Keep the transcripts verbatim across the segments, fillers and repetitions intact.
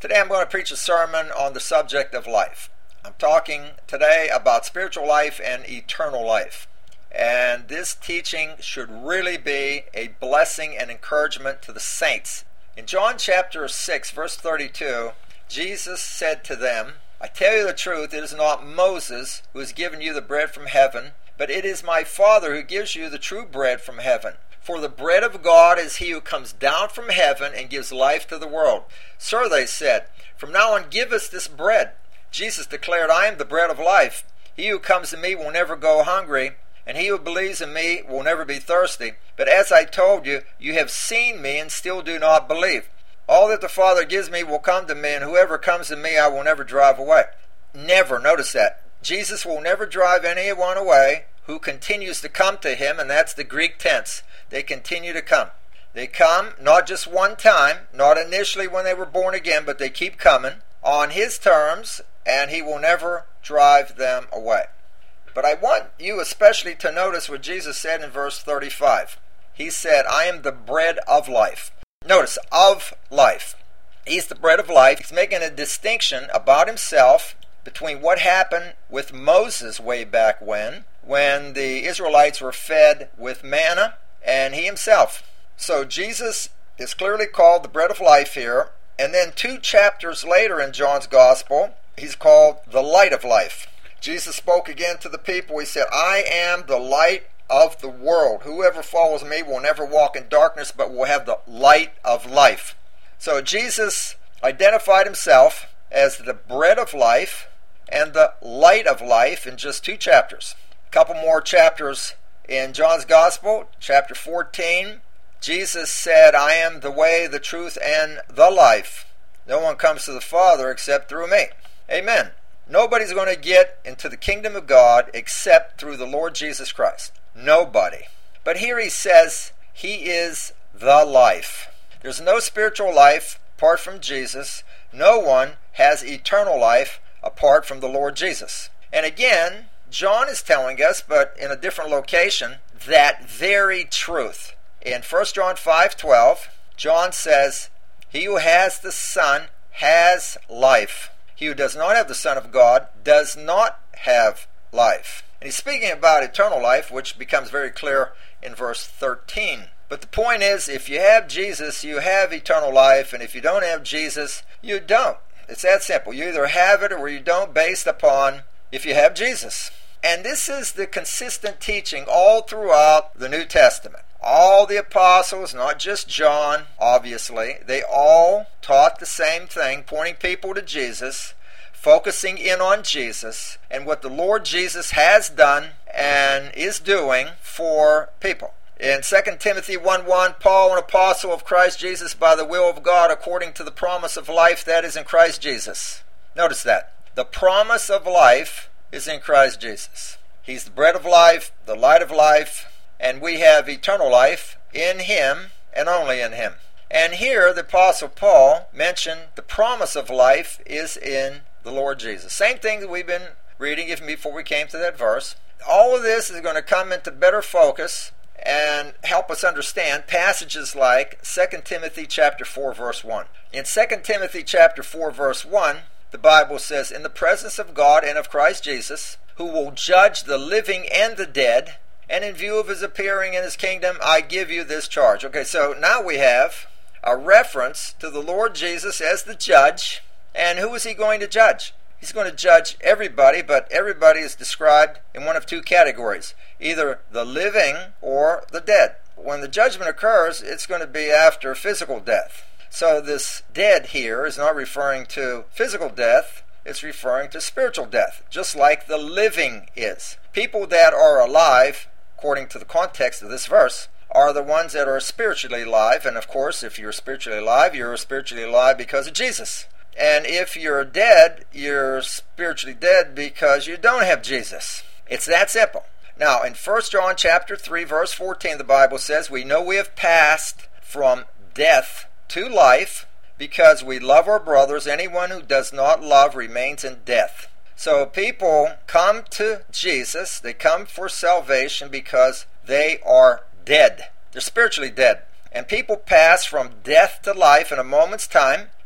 Today I'm going to preach a sermon on the subject of life. I'm talking today about spiritual life and eternal life. And this teaching should really be a blessing and encouragement to the saints. In John chapter six, verse thirty-two, Jesus said to them, "I tell you the truth, it is not Moses who has given you the bread from heaven, but it is my Father who gives you the true bread from heaven. For the bread of God is he who comes down from heaven and gives life to the world." "Sir," they said, "from now on give us this bread." Jesus declared, "I am the bread of life. He who comes to me will never go hungry, and he who believes in me will never be thirsty. But as I told you, you have seen me and still do not believe. All that the Father gives me will come to me, and whoever comes to me I will never drive away." Never. Notice that. Jesus will never drive anyone away who continues to come to him, and that's the Greek tense. They continue to come. They come not just one time, not initially when they were born again, but they keep coming on his terms, and he will never drive them away. But I want you especially to notice what Jesus said in verse thirty-five. He said, "I am the bread of life." Notice, of life. He's the bread of life. He's making a distinction about himself between what happened with Moses way back when, when the Israelites were fed with manna, and he himself. So Jesus is clearly called the bread of life here. And then two chapters later in John's gospel, he's called the light of life. Jesus spoke again to the people. He said, "I am the light of the world. Whoever follows me will never walk in darkness, but will have the light of life." So Jesus identified himself as the bread of life and the light of life in just two chapters. A couple more chapters in John's Gospel, chapter fourteen, Jesus said, "I am the way, the truth, and the life. No one comes to the Father except through me." Amen. Nobody's going to get into the kingdom of God except through the Lord Jesus Christ. Nobody. But here he says he is the life. There's no spiritual life apart from Jesus. No one has eternal life apart from the Lord Jesus. And again, John is telling us, but in a different location, that very truth. In First John five twelve, John says, "He who has the Son has life. He who does not have the Son of God does not have life." And he's speaking about eternal life, which becomes very clear in verse thirteen. But the point is, if you have Jesus, you have eternal life, and if you don't have Jesus, you don't. It's that simple. You either have it or you don't, based upon if you have Jesus. And this is the consistent teaching all throughout the New Testament. All the apostles, not just John, obviously, they all taught the same thing, pointing people to Jesus, focusing in on Jesus, and what the Lord Jesus has done and is doing for people. In Second Timothy one one, "Paul, an apostle of Christ Jesus by the will of God, according to the promise of life that is in Christ Jesus." Notice that. The promise of life is in Christ Jesus. He's the bread of life, the light of life, and we have eternal life in him and only in him. And here the Apostle Paul mentioned the promise of life is in the Lord Jesus. Same thing that we've been reading even before we came to that verse. All of this is going to come into better focus and help us understand passages like Second Timothy chapter four verse one. In Second Timothy chapter four verse one, the Bible says, "In the presence of God and of Christ Jesus, who will judge the living and the dead, and in view of his appearing in his kingdom, I give you this charge." Okay, so now we have a reference to the Lord Jesus as the judge. And who is he going to judge? He's going to judge everybody, but everybody is described in one of two categories, either the living or the dead. When the judgment occurs, it's going to be after physical death. So this dead here is not referring to physical death, it's referring to spiritual death, just like the living is. People that are alive, according to the context of this verse, are the ones that are spiritually alive. And of course, if you're spiritually alive, you're spiritually alive because of Jesus. And if you're dead, you're spiritually dead because you don't have Jesus. It's that simple. Now, in First John chapter three, verse fourteen, the Bible says, "We know we have passed from death to life because we love our brothers. Anyone who does not love remains in death." So people come to Jesus, they come for salvation because they are dead. They're spiritually dead. And people pass from death to life in a moment's time,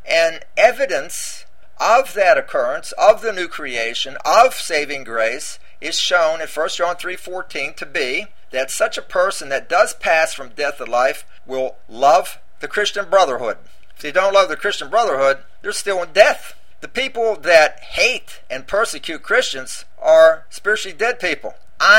And evidence of that occurrence, of the new creation, of saving grace, is shown in First John three fourteen to be that such a person that does pass from death to life will love the Christian brotherhood. If they don't love the Christian brotherhood, they're still in death. The people that hate and persecute Christians are spiritually dead people,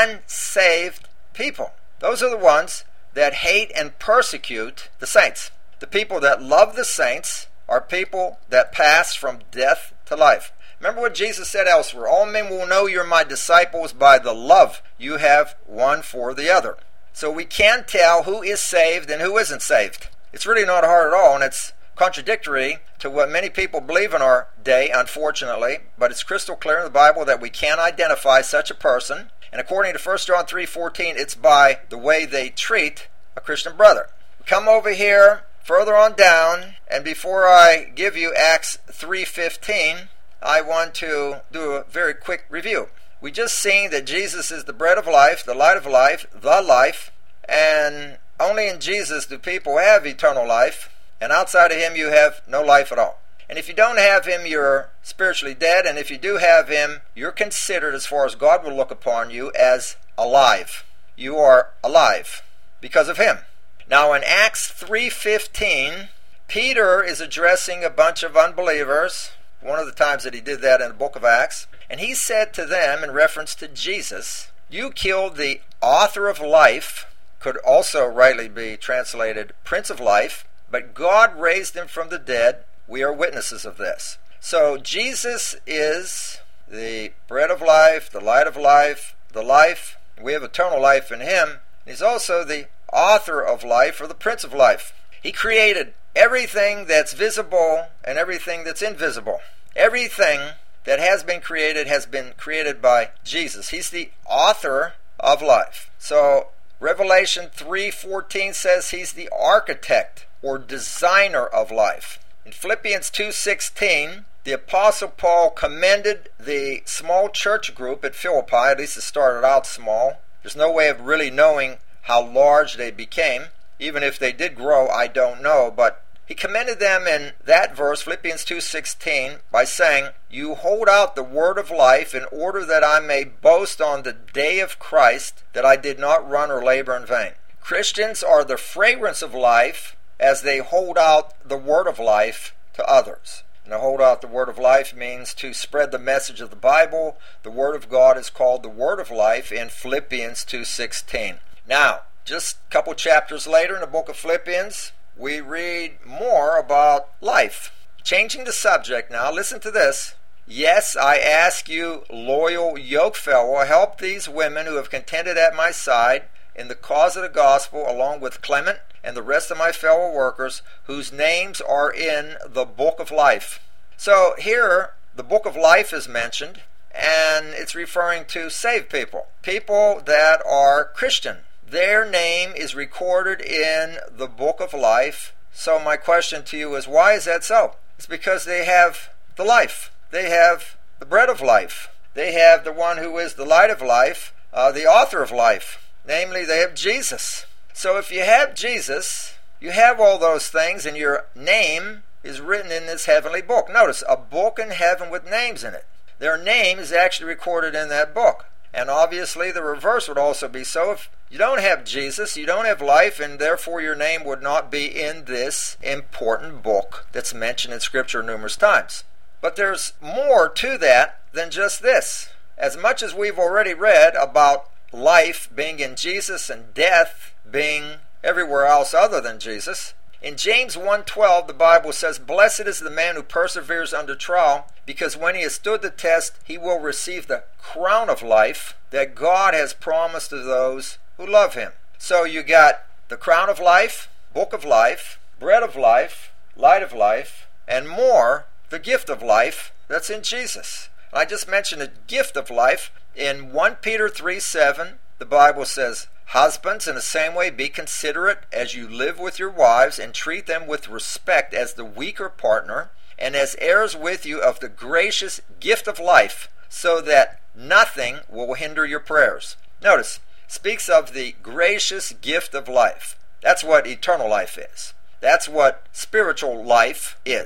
unsaved people. Those are the ones that hate and persecute the saints. The people that love the saints are people that pass from death to life. Remember what Jesus said elsewhere, all men will know you're my disciples by the love you have one for the other. So we can tell who is saved and who isn't saved. It's really not hard at all, and it's contradictory to what many people believe in our day, unfortunately, but it's crystal clear in the Bible that we can identify such a person, and according to First John three fourteen, it's by the way they treat a Christian brother. We come over here further on down, and before I give you Acts three fifteen, I want to do a very quick review. We just seen that Jesus is the bread of life, the light of life, the life, and only in Jesus do people have eternal life, and outside of him you have no life at all. And if you don't have him, you're spiritually dead, and if you do have him, you're considered, as far as God will look upon you, as alive. You are alive because of him. Now in Acts three fifteen, Peter is addressing a bunch of unbelievers, one of the times that he did that in the book of Acts, and he said to them in reference to Jesus, you killed the author of life, could also rightly be translated Prince of Life, but God raised him from the dead. We are witnesses of this. So Jesus is the bread of life, the light of life, the life. We have eternal life in him. He's also the author of life, or the Prince of Life. He created everything that's visible and everything that's invisible. Everything that has been created has been created by Jesus. He's the author of life. So Revelation three fourteen says he's the architect or designer of life. In Philippians two sixteen, the Apostle Paul commended the small church group at Philippi. At least it started out small. There's no way of really knowing how large they became. Even if they did grow, I don't know. But he commended them in that verse, Philippians two sixteen, by saying, you hold out the word of life in order that I may boast on the day of Christ that I did not run or labor in vain. Christians are the fragrance of life as they hold out the word of life to others. And to hold out the word of life means to spread the message of the Bible. The word of God is called the word of life in Philippians two sixteen. Now, just a couple chapters later in the book of Philippians, we read more about life. Changing the subject now, listen to this. Yes, I ask you, loyal yokefellow, help these women who have contended at my side in the cause of the gospel, along with Clement and the rest of my fellow workers, whose names are in the book of life. So here, the book of life is mentioned, and it's referring to saved people, people that are Christian. Their name is recorded in the book of life. So my question to you is, why is that so? It's because they have the life. They have the bread of life. They have the one who is the light of life, uh, the author of life. Namely, they have Jesus. So if you have Jesus, you have all those things, and your name is written in this heavenly book. Notice, a book in heaven with names in it. Their name is actually recorded in that book. And obviously the reverse would also be so. If you don't have Jesus, you don't have life, and therefore your name would not be in this important book that's mentioned in Scripture numerous times. But there's more to that than just this. As much as we've already read about life being in Jesus and death being everywhere else other than Jesus, in James one twelve the Bible says, blessed is the man who perseveres under trial, because when he has stood the test, he will receive the crown of life that God has promised to those who love him. So you got the crown of life, book of life, bread of life, light of life, and more, the gift of life that's in Jesus. I just mentioned the gift of life. In First Peter three seven, the Bible says, husbands, in the same way, be considerate as you live with your wives, and treat them with respect as the weaker partner, and as heirs with you of the gracious gift of life, so that nothing will hinder your prayers. Notice, speaks of the gracious gift of life. That's what eternal life is. That's what spiritual life is.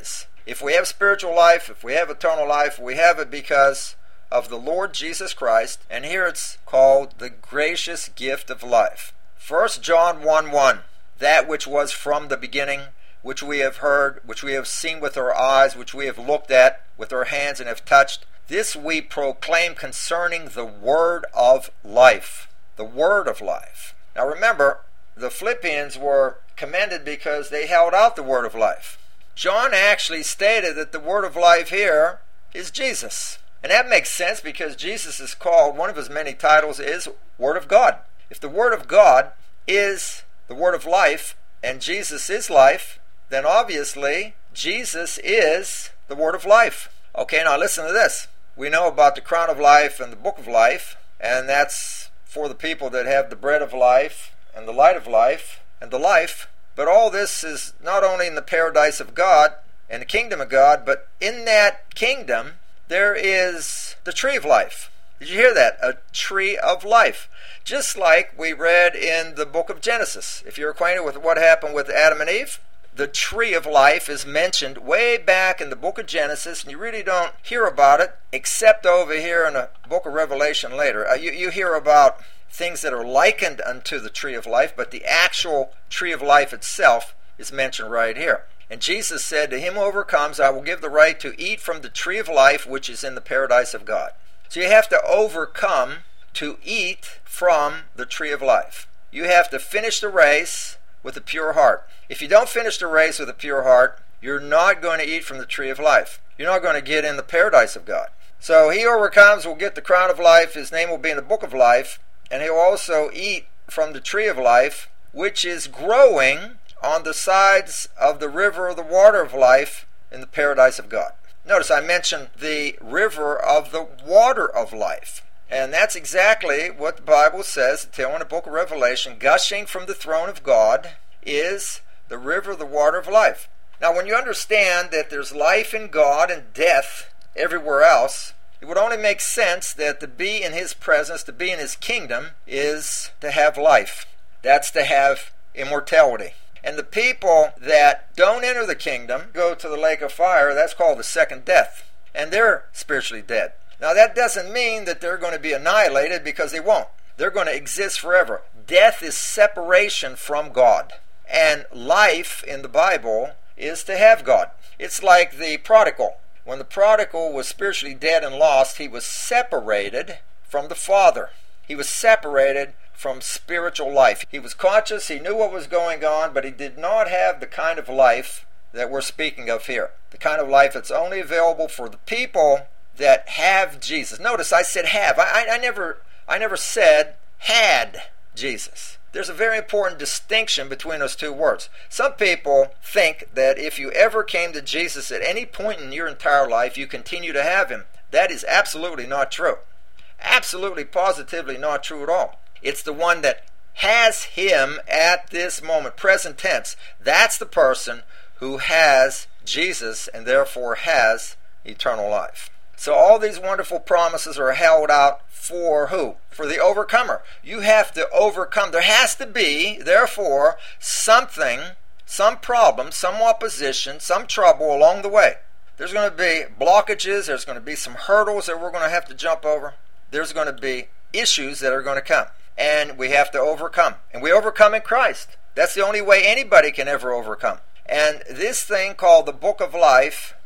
If we have spiritual life, if we have eternal life, we have it because of the Lord Jesus Christ. And here it's called the gracious gift of life. First John one one, that which was from the beginning, which we have heard, which we have seen with our eyes, which we have looked at with our hands and have touched, this we proclaim concerning the word of life. The word of life. Now remember, the Philippians were commended because they held out the word of life. John actually stated that the word of life here is Jesus. And that makes sense because Jesus is called, one of his many titles is Word of God. If the Word of God is the Word of life and Jesus is life, then obviously Jesus is the Word of life. Okay, now listen to this. We know about the crown of life and the book of life, and that's for the people that have the bread of life and the light of life and the life. But all this is not only in the paradise of God and the kingdom of God, but in that kingdom there is the tree of life. Did you hear that? A tree of life. Just like we read in the book of Genesis. If you're acquainted with what happened with Adam and Eve, the tree of life is mentioned way back in the book of Genesis, and you really don't hear about it except over here in the book of Revelation later. Uh, you, you hear about things that are likened unto the tree of life, but the actual tree of life itself is mentioned right here. And Jesus said, to him who overcomes, I will give the right to eat from the tree of life, which is in the paradise of God. So you have to overcome to eat from the tree of life. You have to finish the race with a pure heart. If you don't finish the race with a pure heart, you're not going to eat from the tree of life. You're not going to get in the paradise of God. So he who overcomes will get the crown of life. His name will be in the book of life. And he'll also eat from the tree of life, which is growing on the sides of the river of the water of life in the paradise of God. Notice I mentioned the river of the water of life. And that's exactly what the Bible says, until in the book of Revelation, gushing from the throne of God is the river of the water of life. Now when you understand that there's life in God and death everywhere else, it would only make sense that to be in his presence, to be in his kingdom, is to have life. That's to have immortality. And the people that don't enter the kingdom go to the lake of fire. That's called the second death. And they're spiritually dead. Now that doesn't mean that they're going to be annihilated, because they won't. They're going to exist forever. Death is separation from God. And life in the Bible is to have God. It's like the prodigal. When the prodigal was spiritually dead and lost, he was separated from the Father. He was separated from spiritual life. He was conscious, he knew what was going on, but he did not have the kind of life that we're speaking of here. The kind of life that's only available for the people that have Jesus. Notice I said have. I, I, I never I never said had Jesus. There's a very important distinction between those two words. Some people think that if you ever came to Jesus at any point in your entire life, you continue to have him. That is absolutely not true. Absolutely, positively not true at all. It's the one that has him at this moment, present tense. That's the person who has Jesus and therefore has eternal life. So all these wonderful promises are held out for who? For the overcomer. You have to overcome. There has to be, therefore, something, some problem, some opposition, some trouble along the way. There's going to be blockages. There's going to be some hurdles that we're going to have to jump over. There's going to be issues that are going to come. And we have to overcome. And we overcome in Christ. That's the only way anybody can ever overcome. And this thing called the book of life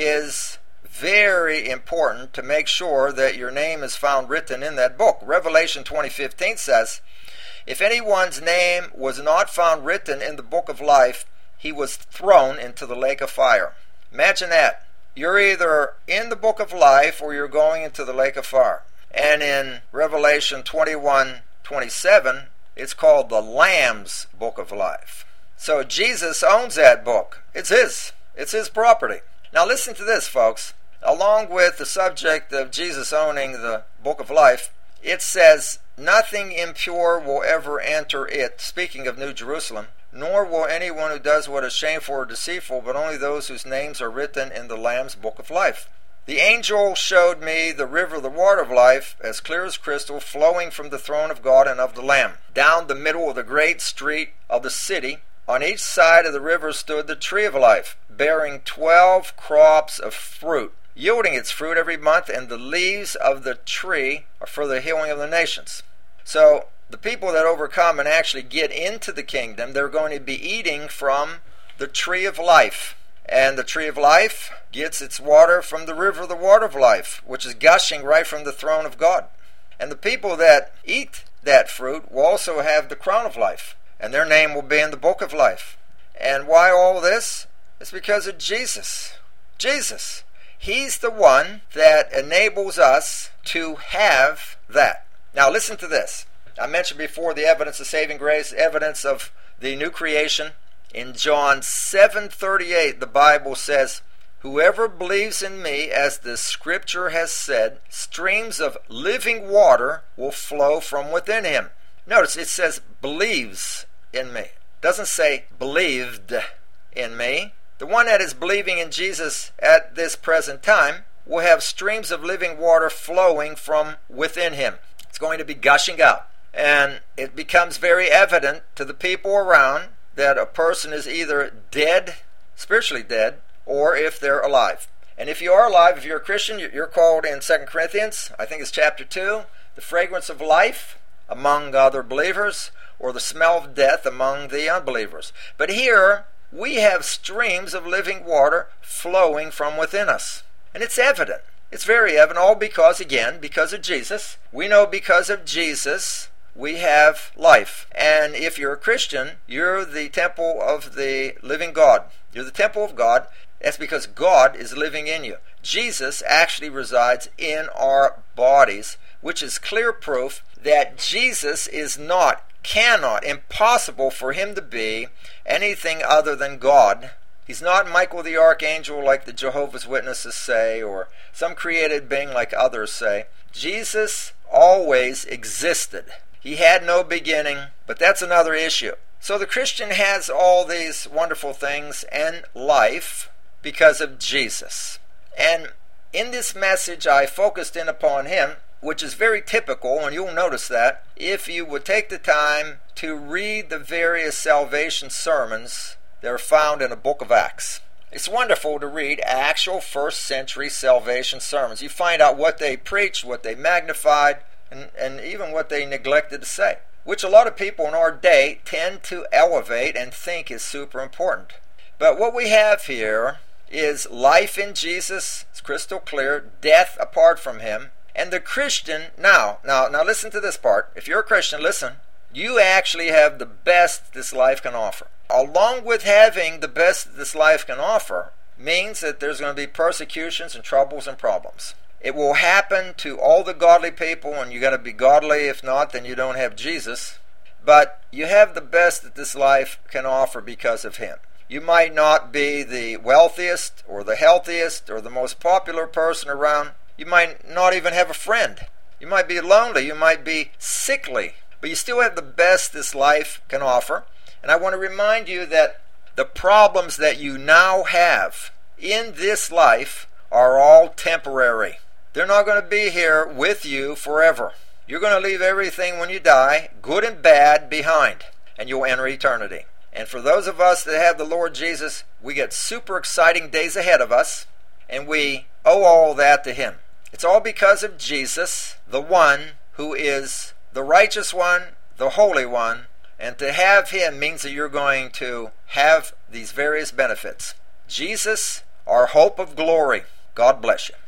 is very important to make sure that your name is found written in that book. Revelation twenty fifteen says, if anyone's name was not found written in the book of life, he was thrown into the lake of fire. Imagine that. You're either in the book of life or you're going into the lake of fire. And in Revelation twenty-one twenty-seven, it's called the Lamb's book of life. So Jesus owns that book. It's his. It's his property. Now listen to this, folks. Along with the subject of Jesus owning the book of life, it says, nothing impure will ever enter it, speaking of New Jerusalem, nor will anyone who does what is shameful or deceitful, but only those whose names are written in the Lamb's book of life. The angel showed me the river of the water of life, as clear as crystal, flowing from the throne of God and of the Lamb, down the middle of the great street of the city, On each side of the river stood the tree of life, bearing twelve crops of fruit, yielding its fruit every month, and the leaves of the tree are for the healing of the nations. So the people that overcome and actually get into the kingdom, they're going to be eating from the tree of life. And the tree of life gets its water from the river of the water of life, which is gushing right from the throne of God. And the people that eat that fruit will also have the crown of life, and their name will be in the book of life. And why all this? It's because of Jesus. Jesus. He's the one that enables us to have that. Now listen to this. I mentioned before the evidence of saving grace, evidence of the new creation. In John seven thirty-eight, the Bible says, "Whoever believes in me, as the scripture has said, streams of living water will flow from within him." Notice it says believes in me. It doesn't say believed in me. The one that is believing in Jesus at this present time will have streams of living water flowing from within him. It's going to be gushing out. And it becomes very evident to the people around that a person is either dead, spiritually dead, or if they're alive. And if you are alive, if you're a Christian, you're called in Second Corinthians, I think it's chapter two, the fragrance of life among other believers, or the smell of death among the unbelievers. But here, we have streams of living water flowing from within us. And it's evident. It's very evident, all because, again, because of Jesus. We know because of Jesus we have life. And if you're a Christian, you're the temple of the living God. You're the temple of God. That's because God is living in you. Jesus actually resides in our bodies, which is clear proof that Jesus is not, cannot, impossible for him to be anything other than God. He's not Michael the Archangel like the Jehovah's Witnesses say, or some created being like others say. Jesus always existed. He had no beginning, but that's another issue. So the Christian has all these wonderful things and life because of Jesus. And in this message I focused in upon him, which is very typical, and you'll notice that if you would take the time to read the various salvation sermons that are found in the book of Acts. It's wonderful to read actual first century salvation sermons. You find out what they preached, what they magnified, and, and even what they neglected to say, which a lot of people in our day tend to elevate and think is super important. But what we have here is life in Jesus, it's crystal clear, death apart from him, and the Christian, now, now, now listen to this part. If you're a Christian, listen, you actually have the best this life can offer. Along with having the best this life can offer means that there's going to be persecutions and troubles and problems. It will happen to all the godly people, and you got to be godly. If not, then you don't have Jesus. But you have the best that this life can offer because of him. You might not be the wealthiest or the healthiest or the most popular person around. You might not even have a friend. You might be lonely. You might be sickly. But you still have the best this life can offer. And I want to remind you that the problems that you now have in this life are all temporary. They're not going to be here with you forever. You're going to leave everything when you die, good and bad, behind, and you'll enter eternity. And for those of us that have the Lord Jesus, we get super exciting days ahead of us, and we owe all that to him. It's all because of Jesus, the one who is the righteous one, the holy one, and to have him means that you're going to have these various benefits. Jesus, our hope of glory. God bless you.